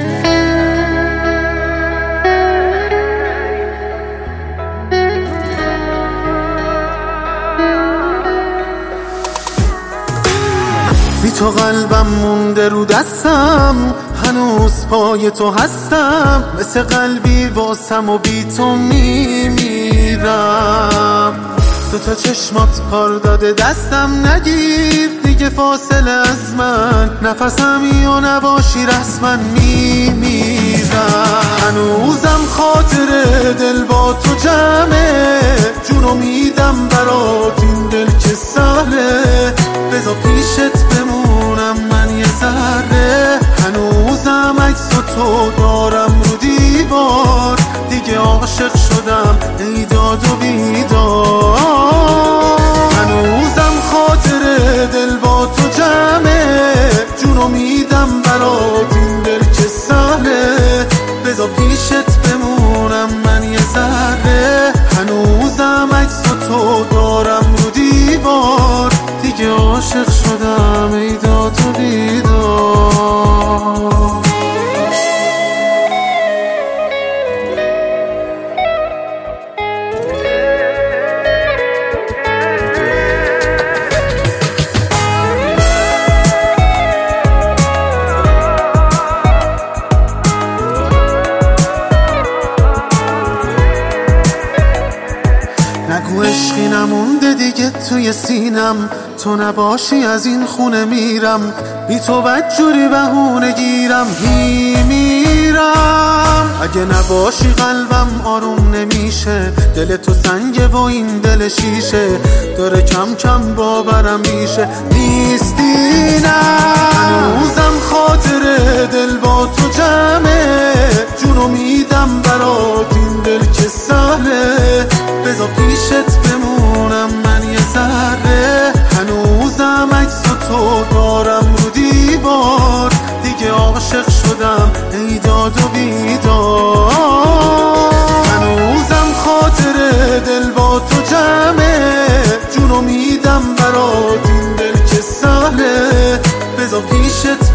بی تو قلبم مونده رو دستم، هنوز پای تو هستم، مثل قلبی واسم و بی تو میمیرم. دوتا چشمات کار داده دستم، نگیر دیگه فاصله از من، نفسمی و نباشی رسما میمیرم. هنوزم خاطر دل با تو جمعه، جونو میدم برات این دل که سهله، بذار پیشت بمونم من یه ذره. هنوزم عکس تو دارم رو دیوار، دیگه عاشق شدم ای داد و بیدار. هنوزم خاطر دل با تو جمعه، جونو میدم برات این دل که سهله، بذار پیشت بمونم من یه ذره. هنوزم عکس تو دارم رو دیوار، دیگه عاشق شدم ای داد و بیدار. نگو عشقی نمونده دیگه توی سینم، تو نباشی از این خونه میرم، بی تو بدجوری بهونه گیرم میمیرم. اگه نباشی قلبم آروم نمیشه، دل تو سنگه و این دل شیشه، داره کم کم باورم میشه نیستی نه. هنوزم خاطر دل با تو جمعه، جونو میدم برات این دل که سهله، بذار پیشت بمونم من یه ذره. هنوزم عکس تو دارم رو دیوار، دیگه عاشق شدم ای داد و بیدار. هنوزم خاطر دل با تو جمعه، جونو میدم برات این دل که سهله، بذار پیشت